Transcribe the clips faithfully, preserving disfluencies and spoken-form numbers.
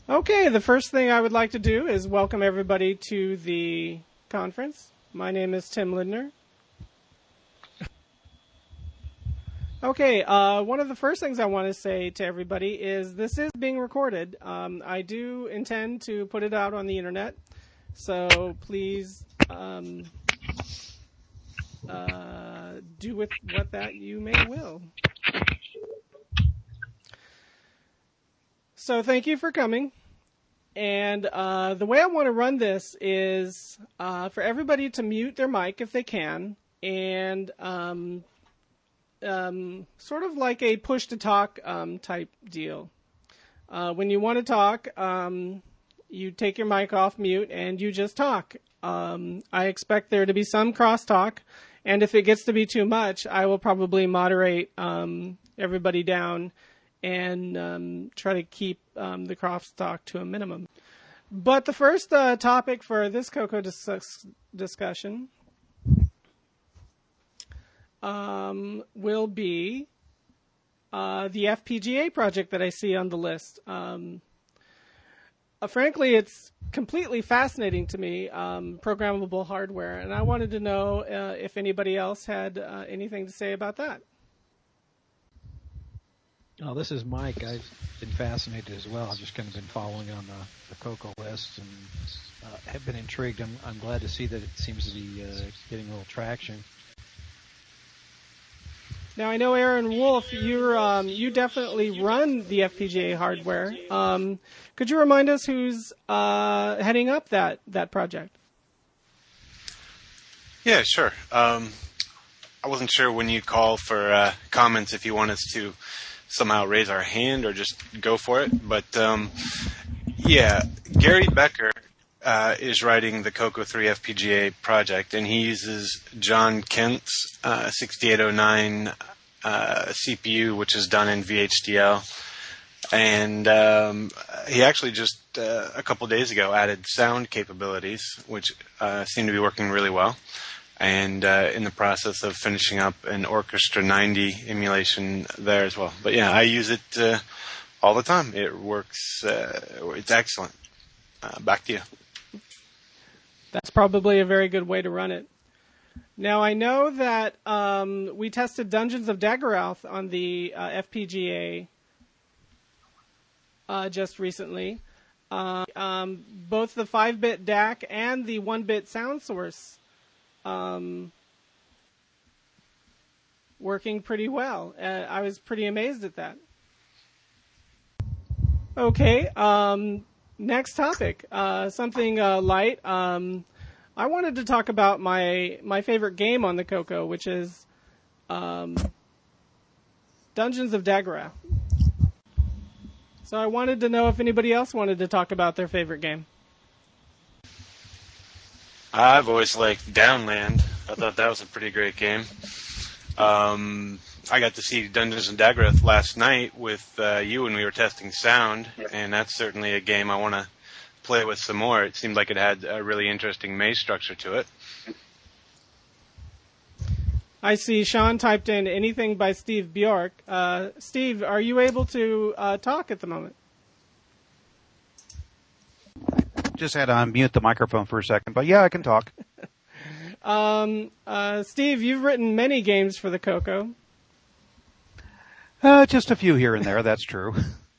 Okay, the first thing I would like to do is welcome everybody to the conference. My name is Tim Lindner. Okay, uh, one of the first things I want to say to everybody is this is being recorded. Um, I do intend to put it out on the internet, so please um, uh, do with what that you may will. So thank you for coming. And uh, the way I want to run this is uh, for everybody to mute their mic if they can, and um, um, sort of like a push-to-talk um, type deal. Uh, when you want to talk, um, you take your mic off mute and you just talk. Um, I expect there to be some crosstalk, and if it gets to be too much, I will probably moderate um, everybody down and um, try to keep um, the crosstalk to a minimum. But the first uh, topic for this Coco dis- discussion um, will be uh, the F P G A project that I see on the list. Um, uh, frankly, it's completely fascinating to me, um, programmable hardware, and I wanted to know uh, if anybody else had uh, anything to say about that. Oh, this is Mike. I've been fascinated as well. I've just kind of been following on the, the Coco list and uh, have been intrigued. I'm, I'm glad to see that it seems to be uh, getting a little traction. Now, I know, Aaron Wolf, you're, um, you definitely run the F P G A hardware. Um, could you remind us who's uh, heading up that, that project? Yeah, sure. Um, I wasn't sure when you call for uh, comments if you want us to somehow raise our hand or just go for it. But, um, yeah, Gary Becker uh, is writing the Coco three F P G A project, and he uses John Kent's uh, sixty-eight oh nine uh, C P U, which is done in V H D L. And um, he actually just uh, a couple days ago added sound capabilities, which uh, seem to be working really well. And uh, in the process of finishing up an Orchestra ninety emulation there as well. But yeah, I use it uh, all the time. It works. Uh, it's excellent. Uh, back to you. That's probably a very good way to run it. Now, I know that um, we tested Dungeons of Daggeroth on the uh, F P G A uh, just recently. Uh, um, both the five-bit D A C and the one-bit sound source Um, working pretty well. Uh, I was pretty amazed at that. Okay, um, next topic, uh, something uh, light. Um, I wanted to talk about my my favorite game on the Coco, which is um, Dungeons of Daggeroth. So I wanted to know if anybody else wanted to talk about their favorite game. I've always liked Downland. I thought that was a pretty great game. Um, I got to see Dungeons and Daggeroth last night with uh, you when we were testing sound, and that's certainly a game I want to play with some more. It seemed like it had a really interesting maze structure to it. I see Sean typed in anything by Steve Bjork. Uh, Steve, are you able to uh, talk at the moment? Just had to unmute the microphone for a second, but yeah, I can talk. um, uh, Steve, you've written many games for the Coco. Uh, just a few here and there, that's true.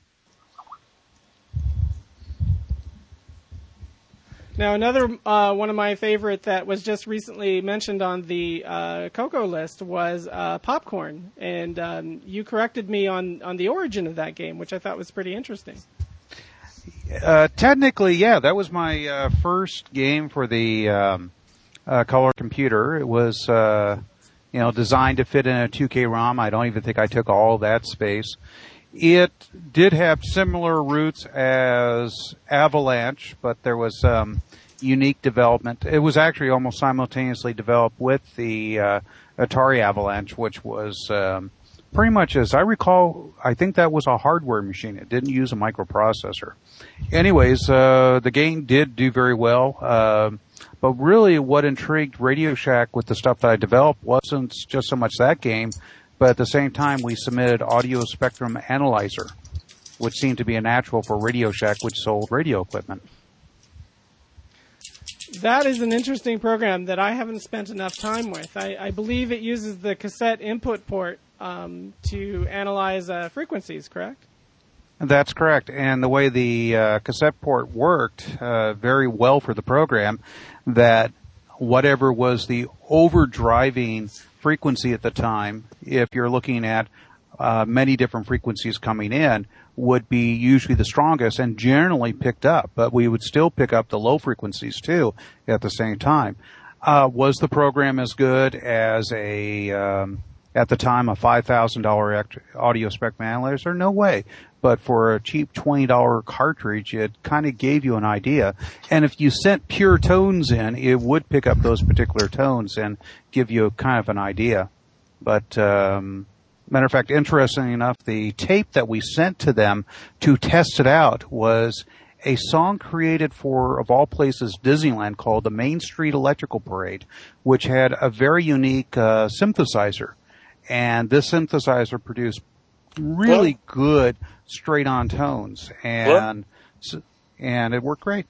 Now, another uh, one of my favorite that was just recently mentioned on the uh, Coco list was uh, Popcorn, and um, you corrected me on, on the origin of that game, which I thought was pretty interesting. Uh, technically, yeah, that was my uh, first game for the um, uh, color computer. It was, uh, you know, designed to fit in a two K ROM. I don't even think I took all that space. It did have similar roots as Avalanche, but there was um, unique development. It was actually almost simultaneously developed with the uh, Atari Avalanche, which was um, pretty much, as I recall, I think that was a hardware machine. It didn't use a microprocessor. Anyways, uh, the game did do very well. Uh, but really what intrigued Radio Shack with the stuff that I developed wasn't just so much that game, but at the same time we submitted Audio Spectrum Analyzer, which seemed to be a natural for Radio Shack, which sold radio equipment. That is an interesting program that I haven't spent enough time with. I, I believe it uses the cassette input port um, to analyze uh, frequencies, correct? That's correct. And the way the uh, cassette port worked uh, very well for the program, that whatever was the overdriving frequency at the time, if you're looking at uh, many different frequencies coming in, would be usually the strongest and generally picked up, but we would still pick up the low frequencies too at the same time. Uh, was the program as good as a, um, at the time, a five thousand dollars audio spectrum analyzer? No way. But for a cheap twenty dollars cartridge, it kind of gave you an idea. And if you sent pure tones in, it would pick up those particular tones and give you kind of an idea. But, um, matter of fact, interesting enough, the tape that we sent to them to test it out was a song created for, of all places, Disneyland, called the Main Street Electrical Parade, which had a very unique uh, synthesizer. And this synthesizer produced really what? good straight-on tones, and what? and it worked great.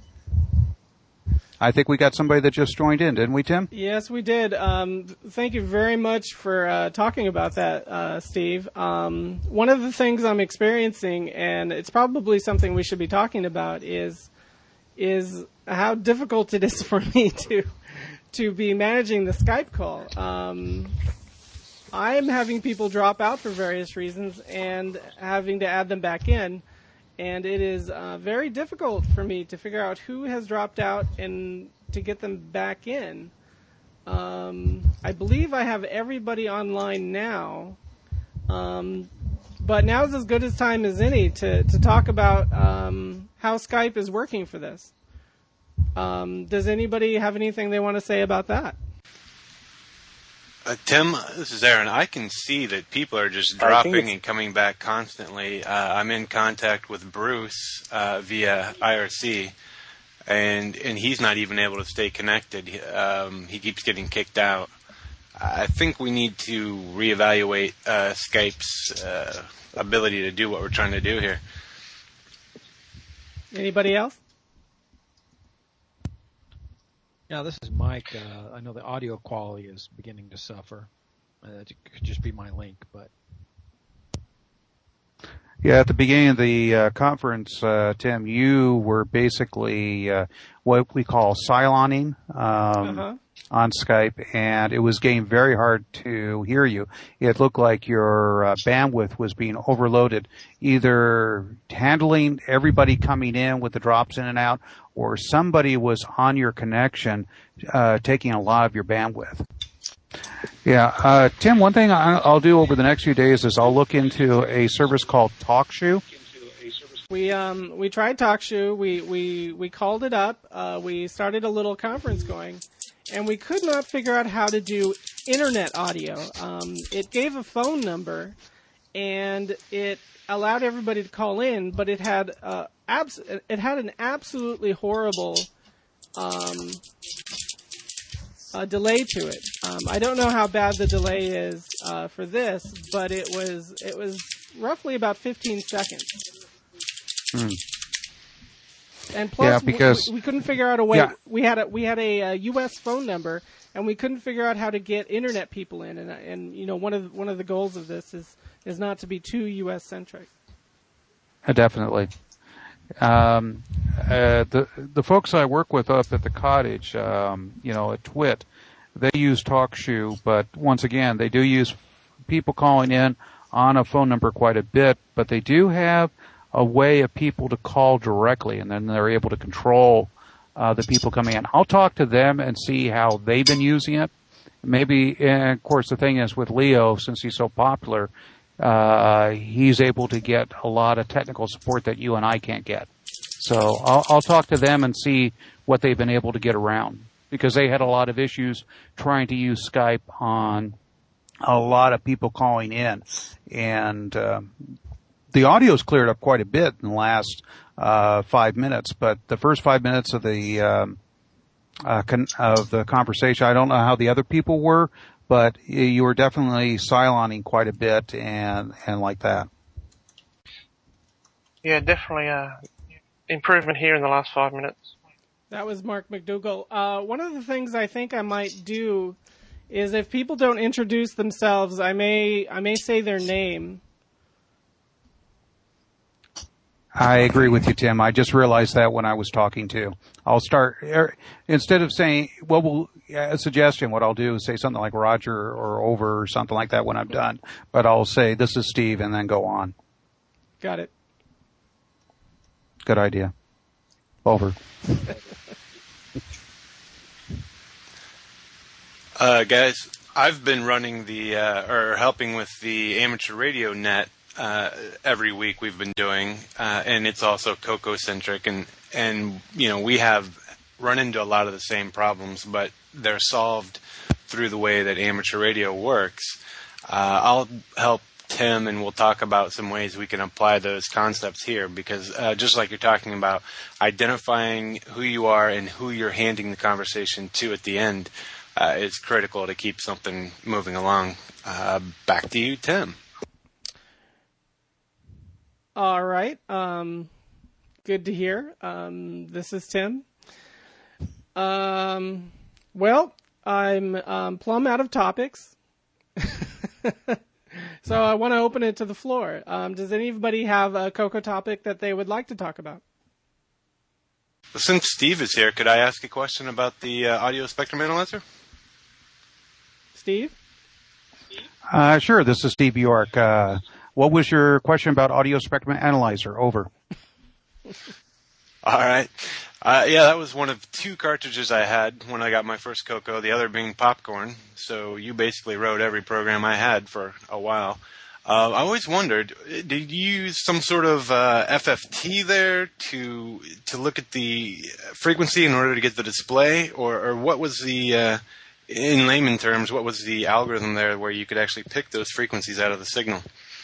I think we got somebody that just joined in, didn't we, Tim? Yes, we did. Um, thank you very much for uh, talking about that, uh, Steve. Um, one of the things I'm experiencing, and it's probably something we should be talking about, is is how difficult it is for me to to be managing the Skype call. Um, I'm having people drop out for various reasons and having to add them back in. And it is uh, very difficult for me to figure out who has dropped out and to get them back in. Um, I believe I have everybody online now. Um, but now is as good a time as any to, to talk about um, how Skype is working for this. Um, does anybody have anything they want to say about that? Uh, Tim, this is Aaron. I can see that people are just dropping and coming back constantly. Uh, I'm in contact with Bruce uh, via I R C, and and he's not even able to stay connected. Um, he keeps getting kicked out. I think we need to reevaluate uh, Skype's uh, ability to do what we're trying to do here. Anybody else? Yeah, this is Mike. Uh, I know the audio quality is beginning to suffer. Uh, it could just be my link, but... Yeah, at the beginning of the uh, conference, uh, Tim, you were basically uh, what we call siloning um, uh-huh. on Skype, and it was getting very hard to hear you. It looked like your uh, bandwidth was being overloaded, either handling everybody coming in with the drops in and out, or somebody was on your connection uh, taking a lot of your bandwidth. Yeah, uh, Tim, one thing I'll do over the next few days is I'll look into a service called TalkShoe. We um we tried TalkShoe. We we we called it up. Uh, we started a little conference going, and we could not figure out how to do internet audio. Um, it gave a phone number, and it allowed everybody to call in, but it had uh abs- it had an absolutely horrible um. Uh, delay to it. Um, I don't know how bad the delay is uh, for this, but it was it was roughly about fifteen seconds. Hmm. And plus, yeah, because, we, we couldn't figure out a way. Yeah. We had a we had a, a U S phone number, and we couldn't figure out how to get internet people in. And and you know one of the, one of the goals of this is is not to be too U S centric. Uh, definitely. Um, uh, the the folks I work with up at the cottage, um, you know, at Twit, they use TalkShoe, but once again, they do use people calling in on a phone number quite a bit, but they do have a way of people to call directly, and then they're able to control uh, the people coming in. I'll talk to them and see how they've been using it. Maybe, and of course, the thing is with Leo, since he's so popular, Uh, he's able to get a lot of technical support that you and I can't get. So I'll, I'll talk to them and see what they've been able to get around, because they had a lot of issues trying to use Skype on a lot of people calling in. And uh, the audio's cleared up quite a bit in the last uh, five minutes, but the first five minutes of the um, uh, con- of the conversation, I don't know how the other people were, but you were definitely siloning quite a bit and, and like that. Yeah, definitely uh, improvement here in the last five minutes. That was Mark McDougall. Uh, one of the things I think I might do is if people don't introduce themselves, I may I may say their name. I agree with you, Tim. I just realized that when I was talking too. I'll start, er, instead of saying, well, we'll a suggestion, what I'll do is say something like Roger or Over or something like that when I'm done. But I'll say, this is Steve, and then go on. Got it. Good idea. Over. uh, guys, I've been running the, uh, or helping with the Amateur Radio Net Uh, every week we've been doing, uh, and it's also Coco-centric, and, and, you know, we have run into a lot of the same problems, but they're solved through the way that amateur radio works. Uh, I'll help Tim, and we'll talk about some ways we can apply those concepts here, because uh, just like you're talking about, identifying who you are and who you're handing the conversation to at the end uh, is critical to keep something moving along. Uh, back to you, Tim. All right. Um, good to hear. Um, this is Tim. Um, well, I'm um, plumb out of topics. So I want to open it to the floor. Um, does anybody have a Coco topic that they would like to talk about? Since Steve is here, could I ask a question about the uh, audio spectrum analyzer? Steve? Uh, sure. This is Steve Bjork. Uh, What was your question about audio spectrum analyzer? Over. All right. Uh, yeah, that was one of two cartridges I had when I got my first Coco, the other being Popcorn. So you basically wrote every program I had for a while. Uh, I always wondered, did you use some sort of uh, F F T there to to look at the frequency in order to get the display? Or, or what was the, uh, in layman terms, what was the algorithm there where you could actually pick those frequencies out of the signal?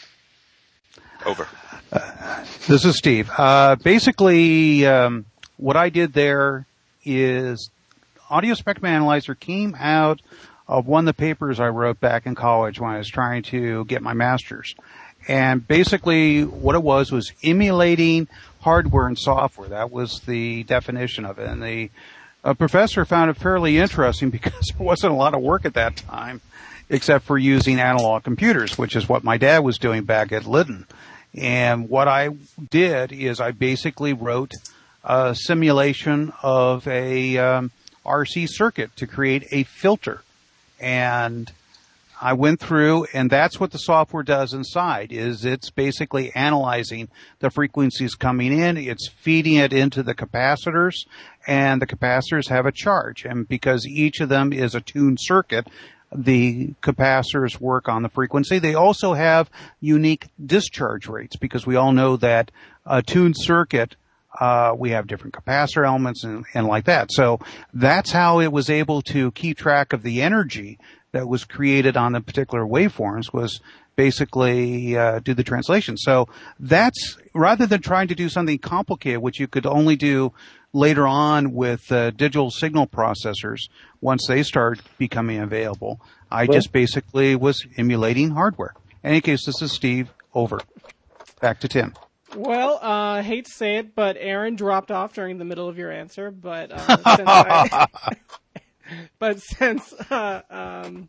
Over. Uh, this is Steve. Uh, basically, um, what I did there is Audio Spectrum Analyzer came out of one of the papers I wrote back in college when I was trying to get my master's. And basically what it was was emulating hardware and software. That was the definition of it. And the uh, professor found it fairly interesting because there wasn't a lot of work at that time except for using analog computers, which is what my dad was doing back at Lytton. And what I did is I basically wrote a simulation of a um, R C circuit to create a filter. And I went through, and that's what the software does inside, is it's basically analyzing the frequencies coming in, it's feeding it into the capacitors, and the capacitors have a charge. And because each of them is a tuned circuit, the capacitors work on the frequency. They also have unique discharge rates because we all know that a tuned circuit, uh, we have different capacitor elements and, and like that. So that's how it was able to keep track of the energy that was created on the particular waveforms, was basically uh, do the translation. So that's, rather than trying to do something complicated, which you could only do later on with uh, digital signal processors, once they start becoming available, I well, just basically was emulating hardware. In any case, this is Steve. Over. Back to Tim. Well, I uh, hate to say it, but Aaron dropped off during the middle of your answer. But uh, since I, but since uh, um,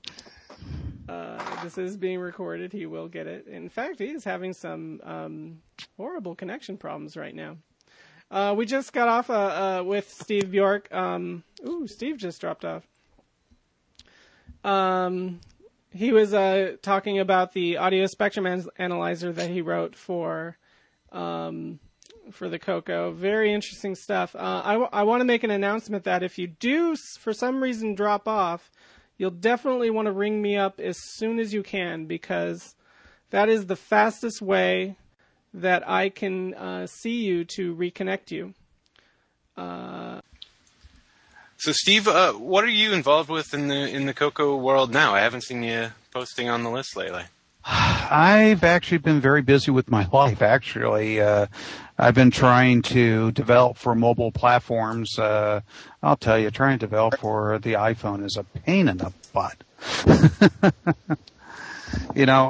uh, this is being recorded, he will get it. In fact, he is having some um, horrible connection problems right now. Uh, we just got off uh, uh, with Steve Bjork. Um, ooh, Steve just dropped off. Um, he was uh, talking about the audio spectrum an- analyzer that he wrote for um, for the Coco. Very interesting stuff. Uh, I, w- I want to make an announcement that if you do, for some reason, drop off, you'll definitely want to ring me up as soon as you can, because that is the fastest way that I can uh, see you to reconnect you. Uh, so, Steve, uh, what are you involved with in the in the Coco world now? I haven't seen you posting on the list lately. I've actually been very busy with my life, actually. Uh, I've been trying to develop for mobile platforms. Uh, I'll tell you, trying to develop for the iPhone is a pain in the butt. You know,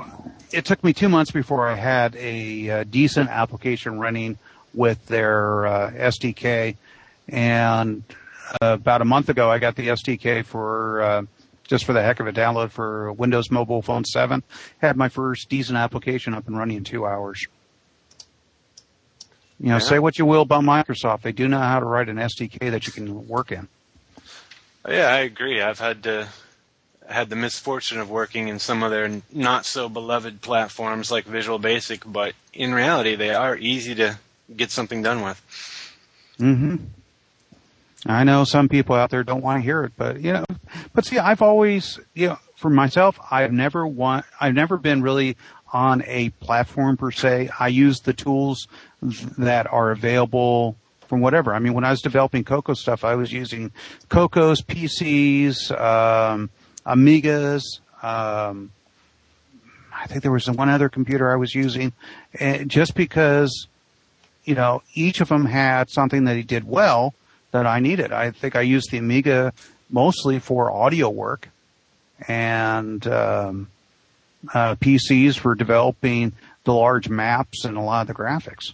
it took me two months before I had a, uh decent application running with their uh, S D K, and uh, about a month ago I got the S D K for uh, just for the heck of a download for Windows Mobile Phone seven. Had my first decent application up and running in two hours. You know, yeah. Say what you will about Microsoft, they do know how to write an S D K that you can work in. Yeah, I agree. I've had to, had the misfortune of working in some of their not so beloved platforms like Visual Basic, but in reality, they are easy to get something done with. Mm-hmm. I know some people out there don't want to hear it, but you know, but see, I've always, you know, for myself, I've never want, I've never been really on a platform per se. I use the tools that are available from whatever. I mean, when I was developing Cocoa stuff, I was using Cocos, P Cs, um, Amigas. Um, I think there was one other computer I was using, and just because, you know, each of them had something that he did well that I needed. I think I used the Amiga mostly for audio work, and um, uh, P Cs for developing the large maps and a lot of the graphics.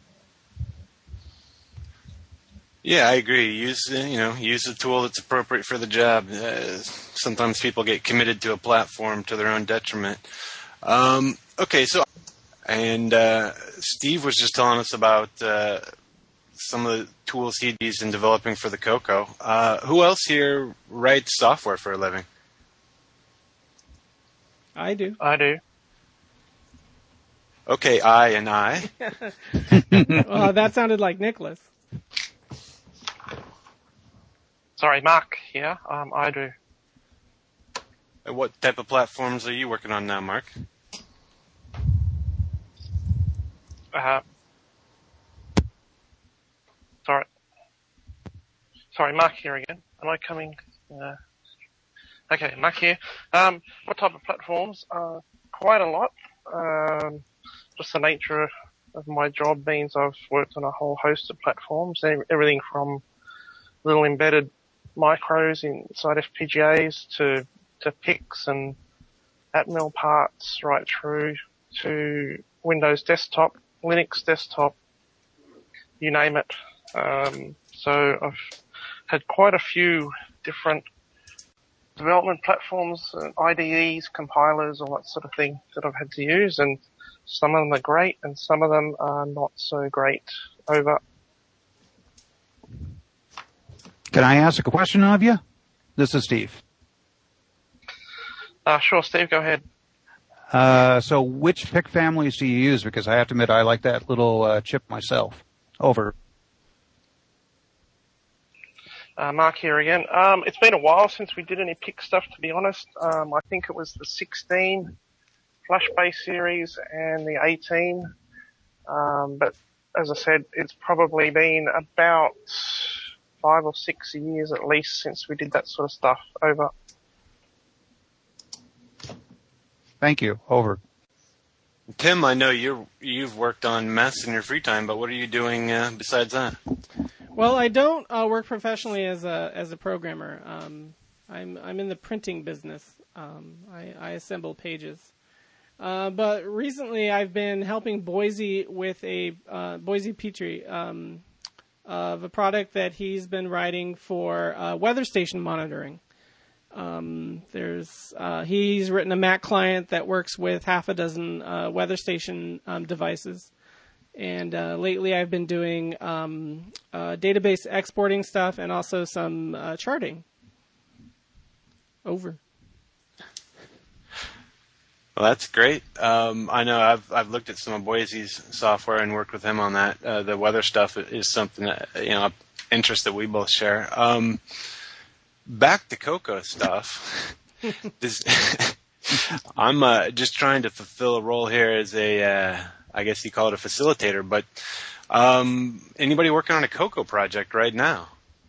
Yeah, I agree. Use you know use the tool that's appropriate for the job. Uh, sometimes people get committed to a platform to their own detriment. Um, okay, so and uh, Steve was just telling us about uh, some of the tools he'd used in developing for the Cocoa. Uh, who else here writes software for a living? I do. I do. Okay, I and I. Well, that sounded like Nicholas. Sorry, Mark here. Um, I do. And what type of platforms are you working on now, Mark? Uh, sorry. Sorry, Mark here again. Am I coming? Uh, okay, Mark here. Um, what type of platforms? Uh, quite a lot. Um, just the nature of my job means I've worked on a whole host of platforms, everything from little embedded micros inside F P G As to, to P I Cs and Atmel parts right through to Windows desktop, Linux desktop, you name it. Um, so I've had quite a few different development platforms, I D Es, compilers, all that sort of thing that I've had to use, and some of them are great and some of them are not so great. Over. Can I ask a question of you? This is Steve. Uh, sure, Steve, go ahead. Uh, so which P I C families do you use? Because I have to admit, I like that little uh, chip myself. Over. Uh, Mark here again. Um, it's been a while since we did any P I C stuff, to be honest. Um, I think it was the sixteen Flash-based series and the eighteen. Um, but as I said, it's probably been about five or six years at least since we did that sort of stuff. Over. Thank you. Over. Tim, I know you're, you've worked on M E S in your free time, but what are you doing uh, besides that? Well, I don't uh, work professionally as a as a programmer. Um, I'm I'm in the printing business. Um, I, I assemble pages. Uh, but recently, I've been helping Boise with a uh, Boise Petrie um, of a product that he's been writing for uh, weather station monitoring. Um, there's uh, he's written a Mac client that works with half a dozen uh, weather station um, devices. And uh, lately I've been doing um, uh, database exporting stuff and also some uh, charting. Over. Well, that's great. Um, I know I've I've looked at some of Boise's software and worked with him on that. Uh, the weather stuff is something that, you know, interest that we both share. Um, back to Cocoa stuff. This, I'm uh, just trying to fulfill a role here as a. Uh, I guess you call it a facilitator, but um, anybody working on a Cocoa project right now?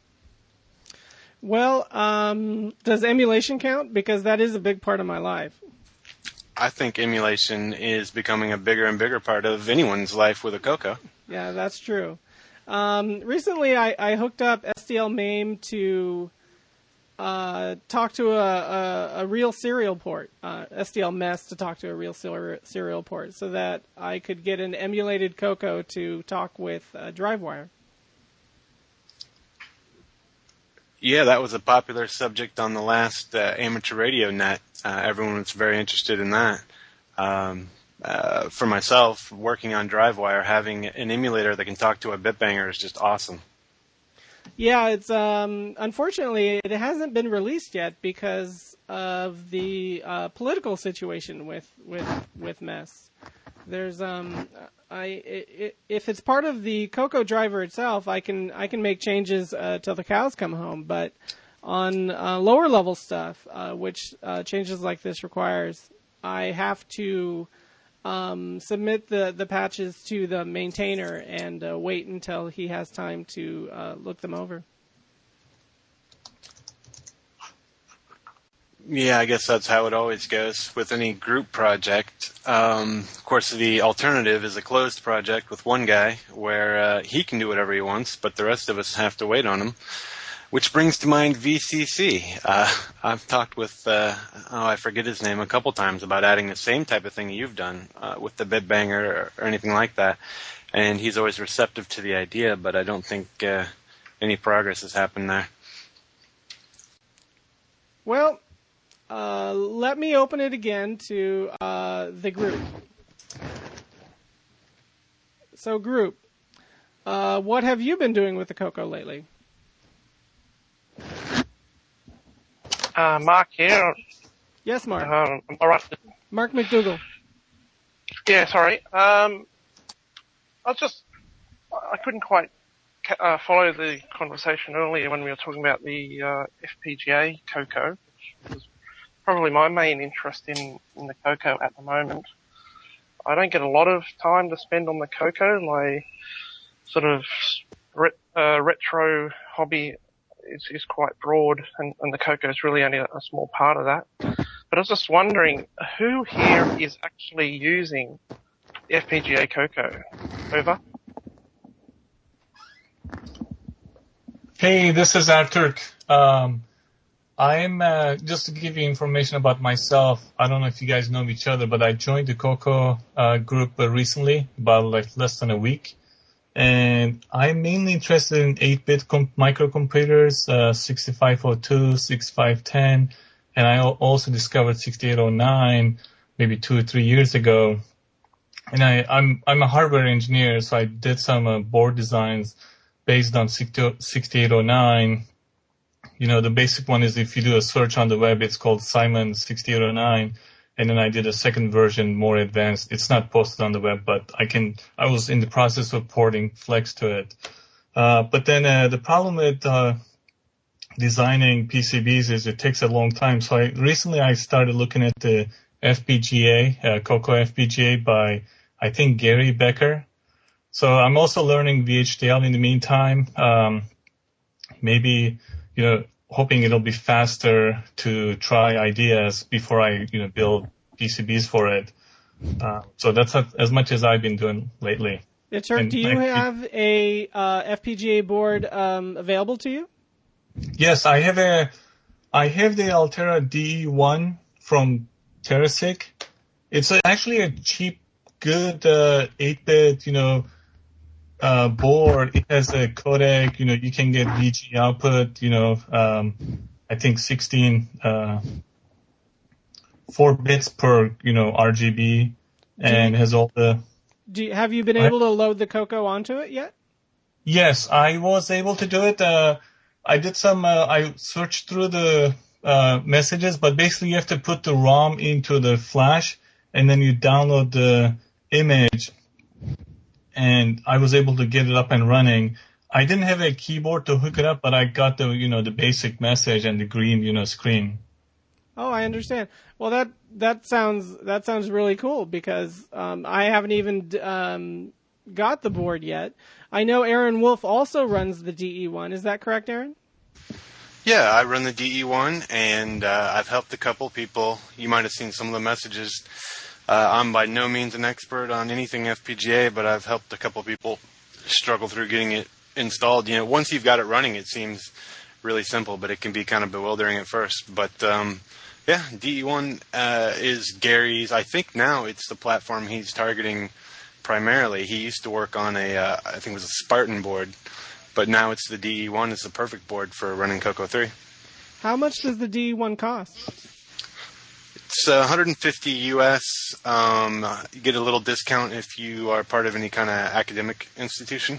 Well, um, does emulation count? Because that is a big part of my life. I think emulation is becoming a bigger and bigger part of anyone's life with a Cocoa. Yeah, that's true. Um, recently, I, I hooked up S D L MAME to uh, talk to a, a, a real serial port, uh, S D L M E S to talk to a real ser- serial port, so that I could get an emulated Coco to talk with uh, DriveWire. Yeah, that was a popular subject on the last uh, amateur radio net. Uh, everyone was very interested in that. Um, uh, for myself, working on DriveWire, having an emulator that can talk to a bitbanger is just awesome. Yeah, it's um, unfortunately it hasn't been released yet because of the uh, political situation with with with M E S. There's um, I it, if it's part of the Coco driver itself, I can I can make changes uh, till the cows come home. But on uh, lower level stuff, uh, which uh, changes like this requires, I have to um, submit the, the patches to the maintainer and uh, wait until he has time to uh, look them over. Yeah, I guess that's how it always goes with any group project. Um, of course, the alternative is a closed project with one guy where uh, he can do whatever he wants, but the rest of us have to wait on him. Which brings to mind V C C. Uh, I've talked with, uh, oh, I forget his name, a couple times about adding the same type of thing you've done uh, with the bitbanger or, or anything like that. And he's always receptive to the idea, but I don't think uh, any progress has happened there. Well, uh, let me open it again to uh, the group. So, group, uh, what have you been doing with the Coco lately? Uh, Mark here. Yes, Mark. Um, all right. Mark McDougall. Yeah, sorry. Um, I was just, I couldn't quite uh, follow the conversation earlier when we were talking about the uh, F P G A Coco, which was probably my main interest in, in the Coco at the moment. I don't get a lot of time to spend on the Coco. My sort of ret- uh, retro hobby is, is quite broad, and, and the Coco is really only a, a small part of that. But I was just wondering, who here is actually using the F P G A Coco? Over. Hey, this is Arturk. Um, I'm, uh, just to give you information about myself, I don't know if you guys know each other, but I joined the Coco uh, group uh, recently, about like less than a week. And I'm mainly interested in eight-bit com- microcomputers, uh, sixty-five oh two, sixty-five ten, and I also discovered sixty-eight oh nine maybe two or three years ago. And I, I'm I'm a hardware engineer, so I did some uh, board designs based on sixty-eight oh nine. You know, the basic one is if you do a search on the web, it's called Simon sixty-eight oh nine. And then I did a second version, more advanced. It's not posted on the web, but I can, I was in the process of porting Flex to it. Uh, but then, uh, the problem with, uh, designing P C Bs is it takes a long time. So I, recently I started looking at the F P G A, uh, Coco F P G A by, I think, Gary Becker. So I'm also learning V H D L in the meantime. Um, maybe, you know, hoping it'll be faster to try ideas before I, you know, build P C Bs for it. Uh, so that's as much as I've been doing lately. Yeah, Turk, do you I, have a uh, F P G A board um, available to you? Yes, I have a, I have the Altera D E one from TerraSig. It's a, actually a cheap, good uh, eight-bit, you know, Uh, board. It has a codec, you know, you can get V G output, you know, um, I think sixteen, uh, four bits per, you know, R G B, and you, has all the... Do you, have you been able to load the Coco onto it yet? Yes, I was able to do it. Uh, I did some, uh, I searched through the, uh, messages, but basically you have to put the ROM into the flash, and then you download the image. And I was able to get it up and running. I didn't have a keyboard to hook it up, but I got the, you know, the basic message and the green, you know, screen. Oh, I understand. Well, that, that sounds, that sounds really cool because, um, I haven't even, um, got the board yet. I know Aaron Wolf also runs the D E one. Is that correct, Aaron? Yeah, I run the D E one and, uh, I've helped a couple people. You might have seen some of the messages. Uh, I'm by no means an expert on anything F P G A, but I've helped a couple people struggle through getting it installed. You know, once you've got it running, it seems really simple, but it can be kind of bewildering at first. But um, yeah, D E one uh, is Gary's. I think now it's the platform he's targeting primarily. He used to work on a, uh, I think it was a Spartan board, but now it's the D E one is the perfect board for running Coco three. How much does the D E one cost? It's uh, one hundred fifty U S. Um, you get a little discount if you are part of any kind of academic institution.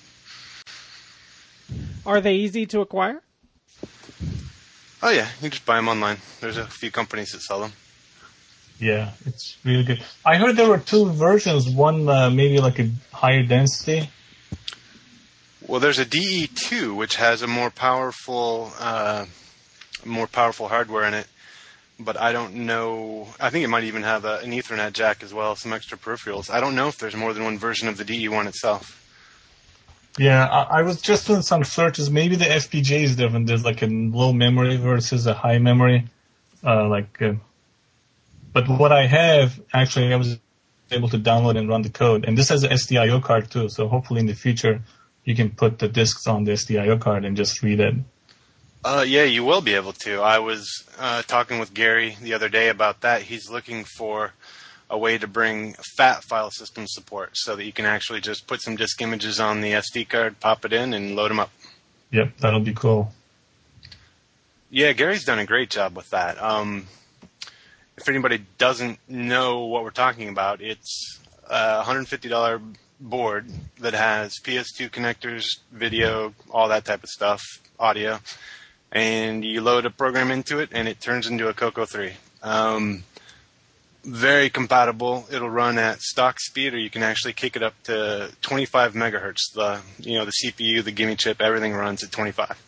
Are they easy to acquire? Oh yeah, you just buy them online. There's a few companies that sell them. Yeah, it's really good. I heard there were two versions. One uh, maybe like a higher density. Well, there's a D E two which has a more powerful, uh, more powerful hardware in it. But I don't know. I think it might even have a, an Ethernet jack as well, some extra peripherals. I don't know if there's more than one version of the D E one itself. Yeah, I, I was just doing some searches. Maybe the F P G A is different. There's like a low memory versus a high memory. Uh, like, uh, but what I have, actually, I was able to download and run the code. And this has an S D I O card too. So hopefully in the future, you can put the disks on the S D I O card and just read it. Uh, yeah, you will be able to. I was uh, talking with Gary the other day about that. He's looking for a way to bring FAT file system support so that you can actually just put some disk images on the S D card, pop it in, and load them up. Yep, that'll be cool. Yeah, Gary's done a great job with that. Um, if anybody doesn't know what we're talking about, it's a one hundred fifty dollars board that has P S two connectors, video, all that type of stuff, audio. And you load a program into it, and it turns into a Coco three. Um, very compatible. It'll run at stock speed, or you can actually kick it up to twenty-five megahertz. The you know the C P U, the Gimme chip, everything runs at twenty-five.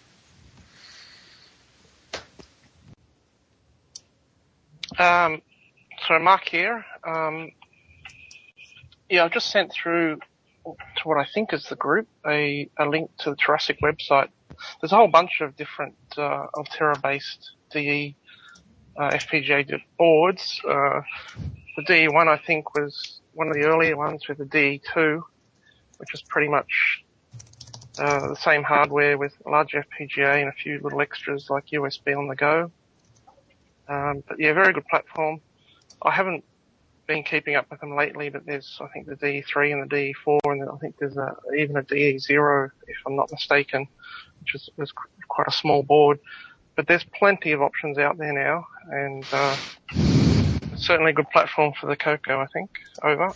Um, so Mark here. Um, yeah, I've just sent through to what I think is the group a, a link to the Jurassic website. There's a whole bunch of different uh, Altera-based D E uh, F P G A boards. Uh, the D E one, I think, was one of the earlier ones with the D E two, which is pretty much uh, the same hardware with a large F P G A and a few little extras like U S B on the go. Um, but yeah, very good platform. I haven't been keeping up with them lately, but there's, I think, the D E three and the D E four, and I think there's a, even a D E zero, if I'm not mistaken, which is, is quite a small board. But there's plenty of options out there now, and uh, it's certainly a good platform for the Coco, I think. Over.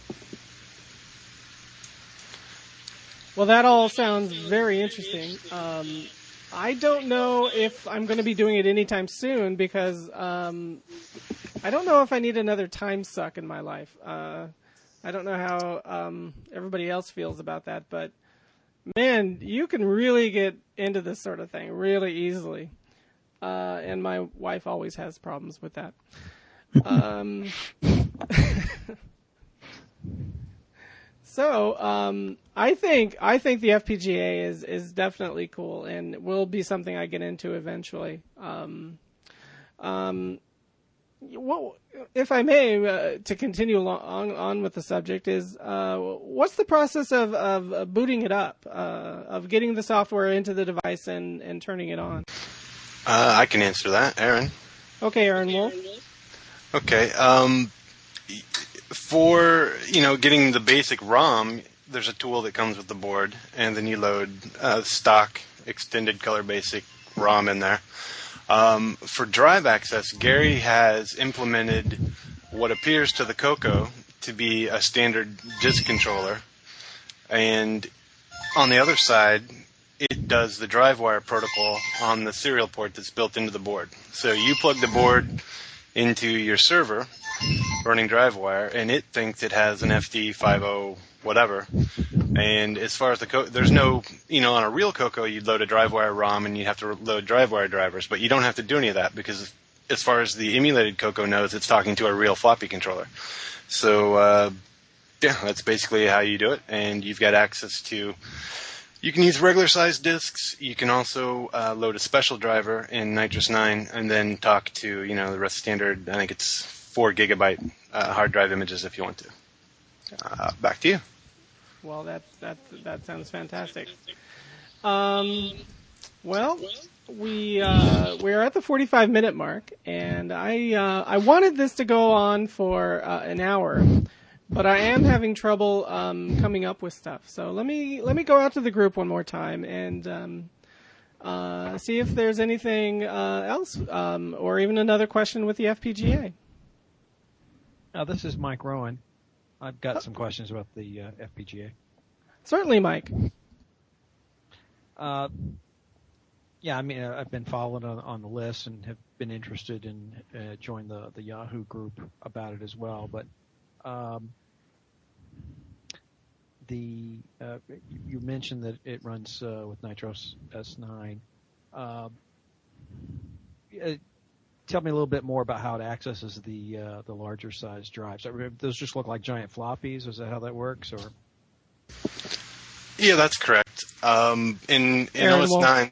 Well, that all sounds very interesting. Um, I don't know if I'm going to be doing it anytime soon because um, I don't know if I need another time suck in my life. Uh, I don't know how um, everybody else feels about that, but man, you can really get into this sort of thing really easily. Uh, and my wife always has problems with that. Um, so um, I think I think the F P G A is, is definitely cool and will be something I get into eventually. Um, um, well, if I may, uh, to continue along, on, on with the subject, is uh, what's the process of, of booting it up, uh, of getting the software into the device and, and turning it on? Uh, I can answer that, Aaron. Okay, Aaron Wolf. Okay. Um, for, you know, getting the basic ROM, there's a tool that comes with the board, and then you load uh, stock extended color basic ROM in there. Um, for drive access, Gary has implemented what appears to the Coco to be a standard disk controller, and on the other side, it does the drive wire protocol on the serial port that's built into the board. So you plug the board into your server running drive wire, and it thinks it has an F D fifty whatever. And as far as the co- there's no, you know, on a real Coco, you'd load a drive wire ROM and you'd have to load drive wire drivers, but you don't have to do any of that because as far as the emulated Coco knows, it's talking to a real floppy controller. So, uh, yeah, that's basically how you do it, and you've got access to. You can use regular sized disks. You can also uh, load a special driver in Nitrous nine and then talk to, you know, the rest standard, I think it's four gigabyte uh, hard drive images if you want to. Uh, back to you. Well, that that that sounds fantastic. Um, well, we uh, we're at the forty-five minute mark, and I uh, I wanted this to go on for uh, an hour, but I am having trouble um, coming up with stuff. So let me let me go out to the group one more time and um, uh, see if there's anything uh, else, um, or even another question with the F P G A. Uh, this is Mike Rowan. I've got some questions about the uh, F P G A. Certainly, Mike. Uh, yeah, I mean, I've been following on, on the list and have been interested in uh, joining the, the Yahoo group about it as well. But um, the uh, you mentioned that it runs uh, with Nitros S nine. Uh, uh, tell me a little bit more about how it accesses the uh, the larger size drives. Those just look like giant floppies. Is that how that works? Or yeah, that's correct. Um, in in Aaron O S Wolf. nine,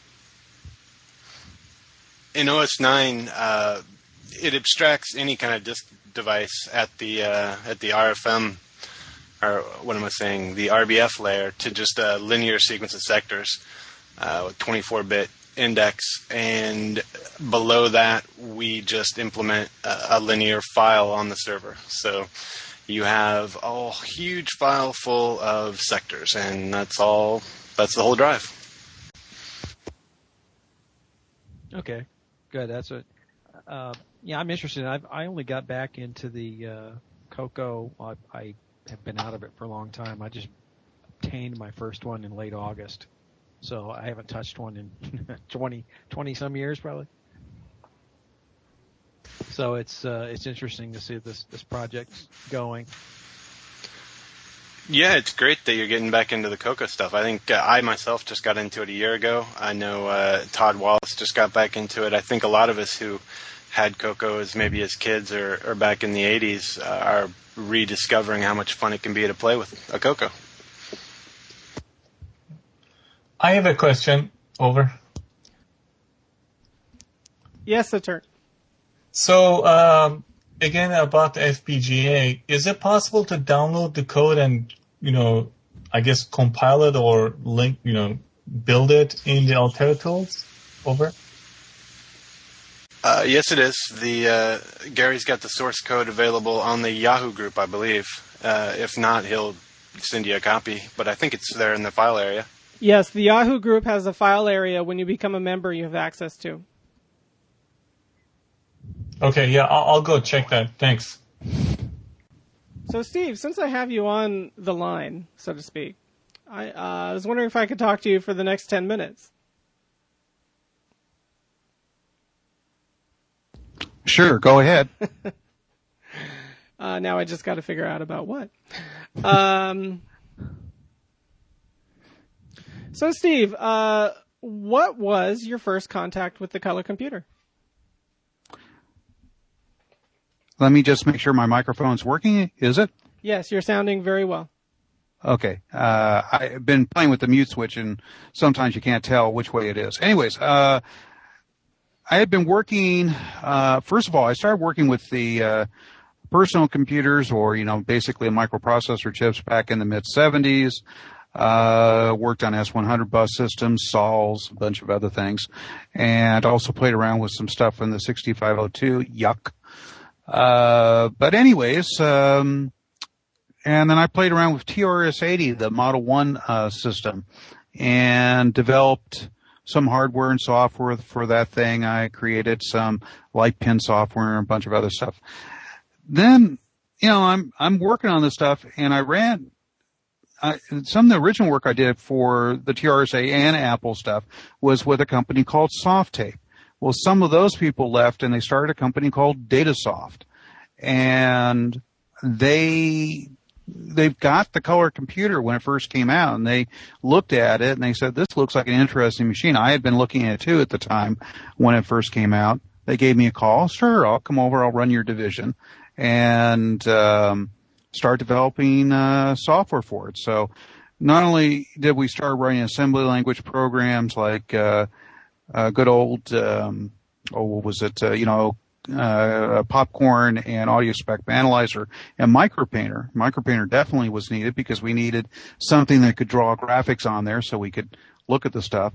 in O S nine, uh, it abstracts any kind of disk device at the uh, at the R F M, or what am I saying, the R B F layer, to just a linear sequence of sectors uh, with twenty-four bit index, and below that we just implement a, a linear file on the server. So you have a huge file full of sectors, and that's all. That's the whole drive. okay, good. That's it. Uh, yeah, I'm interested. I've, I only got back into the uh, Coco. I, I have been out of it for a long time. I just obtained my first one in late August. So I haven't touched one in twenty, twenty some years probably. So it's uh, it's interesting to see this this project going. Yeah, it's great that you're getting back into the Coco stuff. I think uh, I myself just got into it a year ago. I know uh, Todd Wallace just got back into it. I think a lot of us who had Coco as maybe as kids or, or back in the eighties uh, are rediscovering how much fun it can be to play with a Coco. I have a question. Over. Yes, the turn. So, um, again, about the F P G A, is it possible to download the code and, you know, I guess compile it or link, you know, build it in the Altera tools? Over. Uh, yes, it is. The uh, Gary's got the source code available on the Yahoo group, I believe. Uh, if not, he'll send you a copy. But I think it's there in the file area. Yes, the Yahoo group has a file area. When you become a member, you have access to. Okay, yeah, I'll, I'll go check that. Thanks. So, Steve, since I have you on the line, so to speak, I uh, was wondering if I could talk to you for the next ten minutes. Sure, go ahead. uh, now I just got to figure out about what. Um, so, Steve, uh, what was your first contact with the color computer? Let me just make sure my microphone's working. Is it? Yes, you're sounding very well. Okay. Uh, I've been playing with the mute switch, and sometimes you can't tell which way it is. Anyways, uh, I had been working, uh, first of all, I started working with the uh, personal computers, or, you know, basically microprocessor chips back in the mid seventies. Uh, worked on S one hundred bus systems, S O Ls, a bunch of other things, and also played around with some stuff in the sixty-five oh two. Yuck. Uh, but anyways, um, and then I played around with T R S eighty, the Model one, uh, system, and developed some hardware and software for that thing. I created some light pin software and a bunch of other stuff. Then, you know, I'm, I'm working on this stuff, and I ran, I, some of the original work I did for the T R S A and Apple stuff was with a company called Softape. Well, some of those people left, and they started a company called Datasoft, and they they've got the color computer when it first came out, and they looked at it and they said, "This looks like an interesting machine." I had been looking at it too at the time when it first came out. They gave me a call. Sure, I'll come over. I'll run your division, and um, start developing uh, software for it. So, not only did we start writing assembly language programs like uh, Uh, good old, um, oh, what was it, uh, you know, uh, Popcorn and Audio Spec Analyzer and Micropainter. Micropainter definitely was needed because we needed something that could draw graphics on there so we could look at the stuff.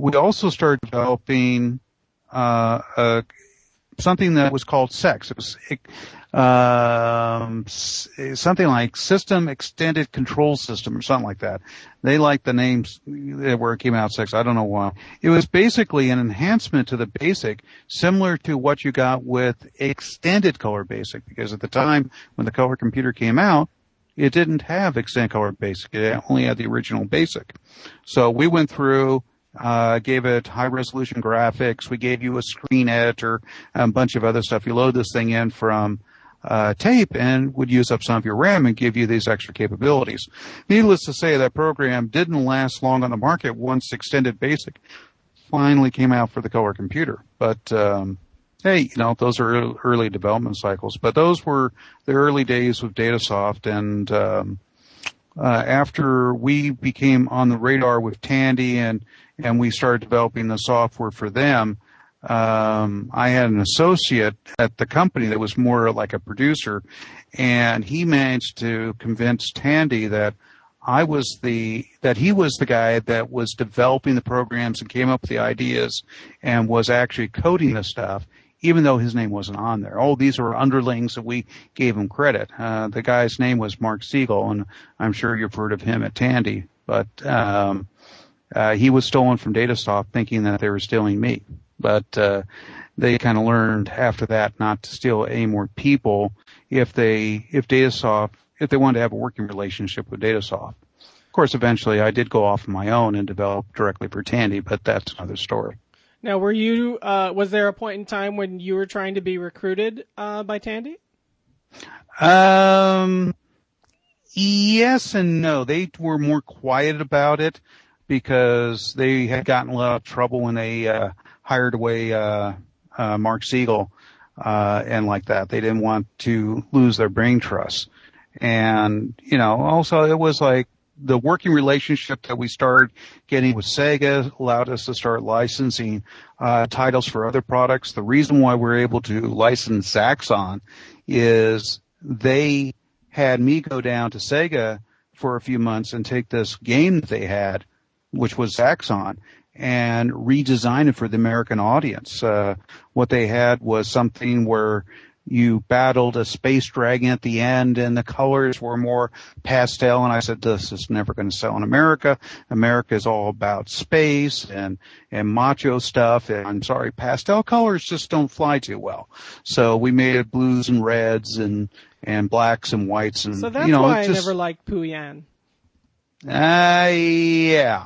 we also started developing uh, uh, something that was called SEX. It was um, something like System Extended Control System or something like that. They liked the names where it came out, SEX. I don't know why. It was basically an enhancement to the BASIC, similar to what you got with Extended Color BASIC, because at the time when the Color Computer came out, it didn't have Extended Color BASIC. It only had the original BASIC. So we went through, uh, gave it high-resolution graphics. We gave you a screen editor, a bunch of other stuff. You load this thing in from uh, tape and would use up some of your RAM and give you these extra capabilities. Needless to say, that program didn't last long on the market once Extended BASIC finally came out for the Color Computer. But um, hey, you know, those are early development cycles. But those were the early days with Datasoft, and um, uh, after we became on the radar with Tandy and and we started developing the software for them, um, I had an associate at the company that was more like a producer, and he managed to convince Tandy that I was the, that he was the guy that was developing the programs and came up with the ideas and was actually coding the stuff, even though his name wasn't on there. Oh, these were underlings that we gave him credit. Uh, the guy's name was Mark Siegel, and I'm sure you've heard of him at Tandy, but, um, uh, he was stolen from Datasoft thinking that they were stealing me. But, uh, they kind of learned after that not to steal any more people if they, if Datasoft, if they wanted to have a working relationship with Datasoft. Of course, eventually I did go off on my own and develop directly for Tandy, but that's another story. Now, were you, uh, was there a point in time when you were trying to be recruited, uh, by Tandy? Um, yes and no. They were more quiet about it because they had gotten a lot of trouble when they, uh, hired away, uh, uh, Mark Siegel, uh, and like that. They didn't want to lose their brain trust. And, you know, also it was like the working relationship that we started getting with Sega allowed us to start licensing uh, titles for other products. The reason why we're able to license Zaxxon is they had me go down to Sega for a few months and take this game that they had, which was Zaxxon, and redesign it for the American audience. Uh, what they had was something where you battled a space dragon at the end and the colors were more pastel, and I said, this is never going to sell in America. America is all about space and, and macho stuff, and I'm sorry, pastel colors just don't fly too well. So we made it blues and reds and, and blacks and whites, and, so that's you know, why just, I never liked Pooyan. Uh, yeah.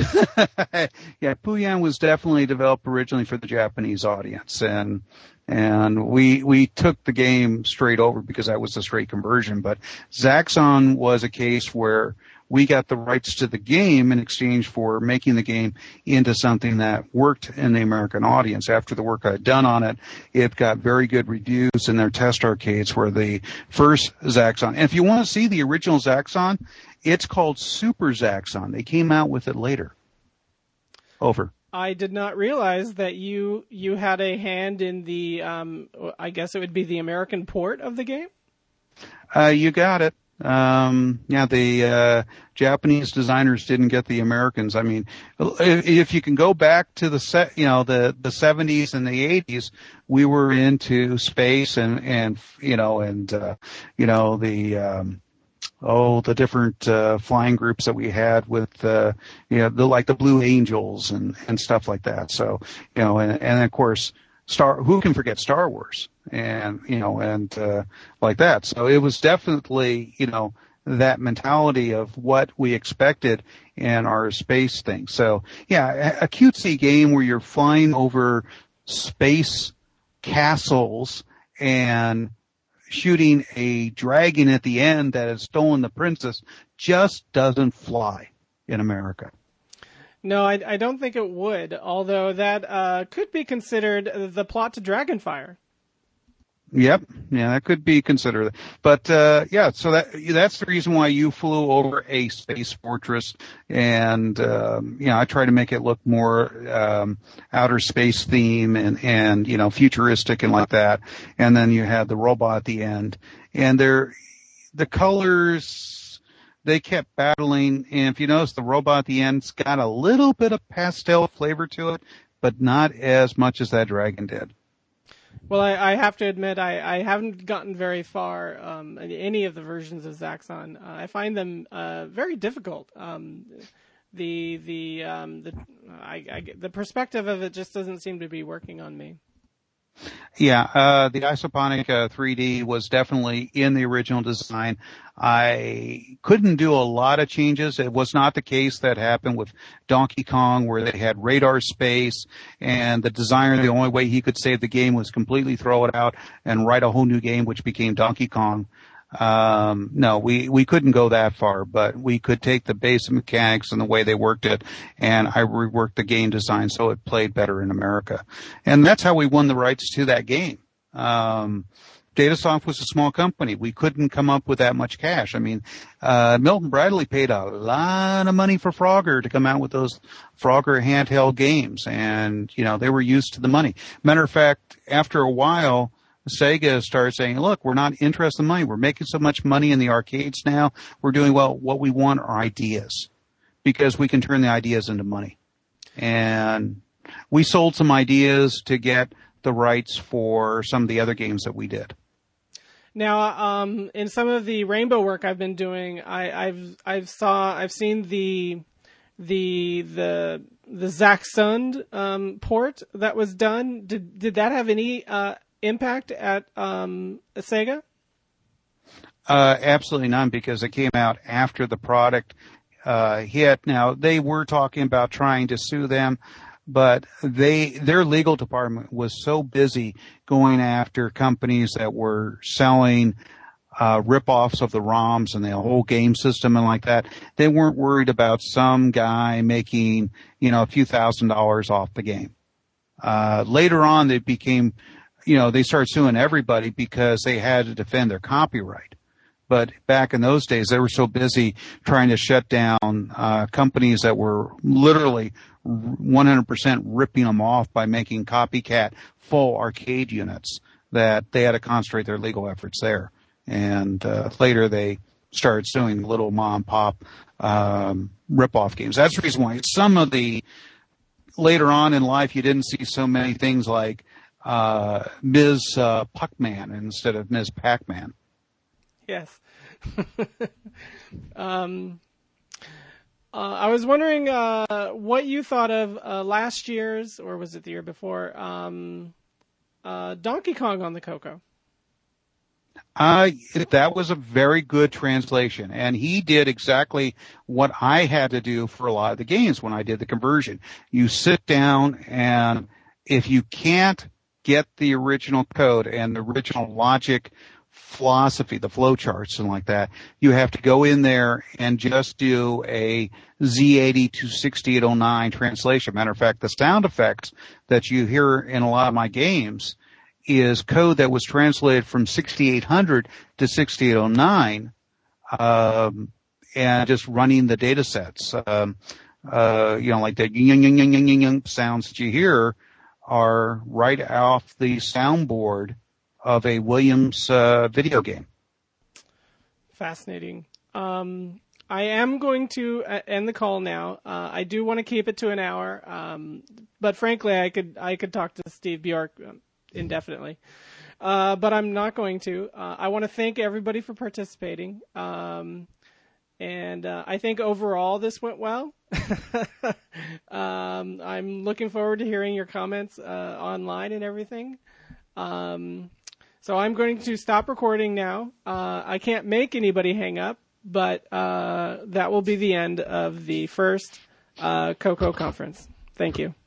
yeah, Pooyan was definitely developed originally for the Japanese audience, and and we we took the game straight over because that was a straight conversion. But Zaxxon was a case where we got the rights to the game in exchange for making the game into something that worked in the American audience. After the work I'd done on it, it got very good reviews, and their test arcades were the first Zaxxon. And if you want to see the original Zaxxon, it's called Super Zaxxon. They came out with it later. Over. I did not realize that you you had a hand in the, um, I guess it would be the American port of the game? Uh, you got it. Um, yeah, the uh, Japanese designers didn't get the Americans. I mean, if, if you can go back to the set, you know, the the seventies and the eighties, we were into space and and you know and uh, you know the um, oh the different uh, flying groups that we had with uh, you know the like the Blue Angels and and stuff like that. So you know, and, and of course, Star. Who can forget Star Wars? And, you know, and, uh, like that. So it was definitely, you know, that mentality of what we expected in our space thing. So, yeah, a, a cutesy game where you're flying over space castles and shooting a dragon at the end that has stolen the princess just doesn't fly in America. No, I, I don't think it would, although that, uh, could be considered the plot to Dragonfire. Yep. Yeah, that could be considered. But, uh, yeah, so that, that's the reason why you flew over a space fortress. And, um, you know, I try to make it look more, um, outer space theme and, and, you know, futuristic and like that. And then you had the robot at the end. And they're, the colors they kept battling. And if you notice, the robot at the end's got a little bit of pastel flavor to it, but not as much as that dragon did. Well, I, I have to admit, I, I haven't gotten very far um, in any of the versions of Zaxxon. Uh, I find them uh, very difficult. Um, the the um, the I, I, the perspective of it just doesn't seem to be working on me. Yeah, uh, the Isoponic uh, three D was definitely in the original design. I couldn't do a lot of changes. It was not the case that happened with Donkey Kong, where they had radar space, and the designer, the only way he could save the game was completely throw it out and write a whole new game, which became Donkey Kong. Um, no, we, we couldn't go that far, but we could take the basic mechanics and the way they worked it, and I reworked the game design so it played better in America. And that's how we won the rights to that game. Um, Datasoft was a small company. We couldn't come up with that much cash. I mean, uh, Milton Bradley paid a lot of money for Frogger to come out with those Frogger handheld games, and, you know, they were used to the money. Matter of fact, after a while, Sega started saying, look, we're not interested in money. We're making so much money in the arcades now. We're doing well. What we want are ideas, because we can turn the ideas into money. And we sold some ideas to get the rights for some of the other games that we did. Now, um, in some of the Rainbow work I've been doing, I, I've I've saw I've seen the the the the Zaxxon um, port that was done. Did did that have any uh, impact at um, Sega? Uh, absolutely none, because it came out after the product uh, hit. Now, they were talking about trying to sue them, but they their legal department was so busy going after companies that were selling uh rip-offs of the ROMs and the whole game system and like that. They weren't worried about some guy making, you know, a few thousand dollars off the game. Uh later on, they became, you know, they started suing everybody because they had to defend their copyright. But back in those days, they were so busy trying to shut down uh companies that were literally one hundred percent ripping them off by making copycat full arcade units that they had to concentrate their legal efforts there. And uh later they started suing little mom and pop um rip-off games. That's the reason why some of the later on in life you didn't see so many things like uh Miz uh, Puckman instead of Miz Pac-Man. Yes. um, uh, I was wondering uh, what you thought of uh, last year's, or was it the year before, um, uh, Donkey Kong on the Coco. Uh, that was a very good translation, and he did exactly what I had to do for a lot of the games when I did the conversion. You sit down, and if you can't get the original code and the original logic philosophy, the flowcharts and like that, you have to go in there and just do a Z eighty to sixty-eight oh nine translation. Matter of fact, the sound effects that you hear in a lot of my games is code that was translated from sixty-eight hundred to sixty-eight oh nine, um, and just running the data sets. Um, uh, you know, like the ying, ying, ying, ying, ying, ying sounds that you hear are right off the soundboard of a Williams uh, video game. Fascinating. Um, I am going to end the call now. Uh, I do want to keep it to an hour, um, but frankly, I could I could talk to Steve Bjork indefinitely, uh, but I'm not going to. Uh, I want to thank everybody for participating, um, and uh, I think overall this went well. um, I'm looking forward to hearing your comments uh, online and everything. Um, So I'm going to stop recording now. Uh, I can't make anybody hang up, but uh, that will be the end of the first uh, Coco conference. Thank you.